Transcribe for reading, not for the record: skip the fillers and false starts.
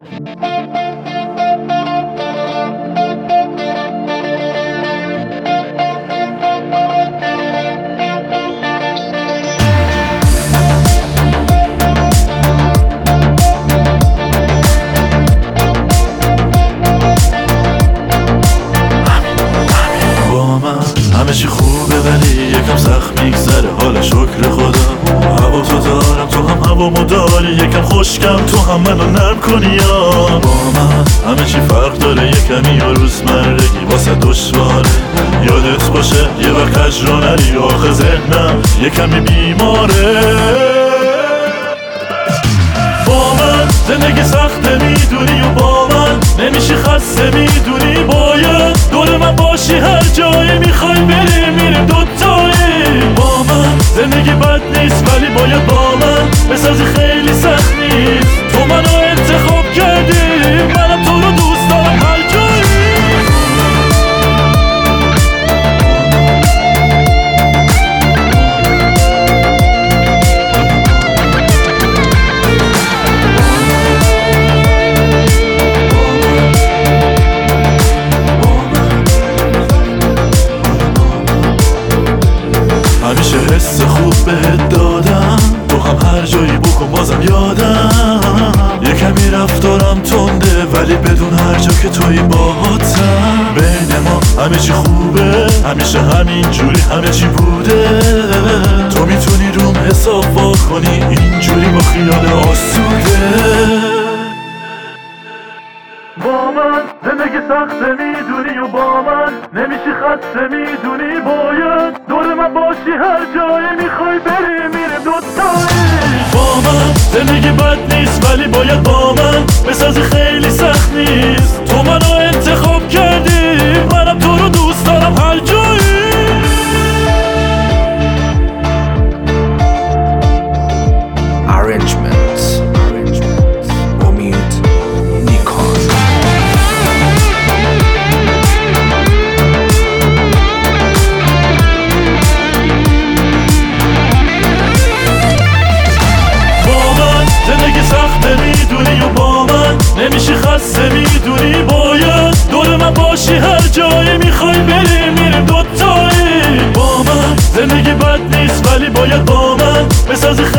همه چی خوبه ولی یکم سخت میگذره، حالا شکر خدا. هوا تو دارم، تو هم هوامو داری، یکم خشکم تو هم منو نرم کنی. یا با من همه چی فرق داره، یکمی و روزمرگی واسه دشواره. یادت باشه یه وقت کج رو نری، آخه ذهنم یکمی بیماره. با من زندگی سخته میدونی و با من نمیشی خسته میدونی. باید دور من باشی، هر جایی میخوای بریم میریم دوتایی. با من زندگی بد نیست ولی باید با من بسازی، خیلی سخت نیست. تو منو انتخاب کردی، منم تو رو دوست دارم هر جایی. همیشه حس خوب بهت دادم، تو هم هر جایی بکن بازم یادم. یه کمی رفتارم تنده ولی بدون هر جا که توی باهاتم. بین ما همه چی خوبه، همیشه همین جوری همه چی بوده. تو میتونی روم حساب کنی اینجوری با خیال آسوده. با من زندگی سخته میدونی و با من نمیشی خسته میدونی. باید دور من باشی، هر جایی میخوای بریم میریم دوتایی. با من زندگی بد نیست ولی باید با من بسازی، خیلی سخت نیست. تو منو انتخاب کردی، منم تو رو دوست دارم هر جایی. Arrangement امید نیکان. زندگی سخته میدونی و با من نمیشی خسته میدونی. باید دور من باشی، هر جایی میخوای بریم میریم دوتایی. با من زندگی بد نیست ولی باید با من بسازی،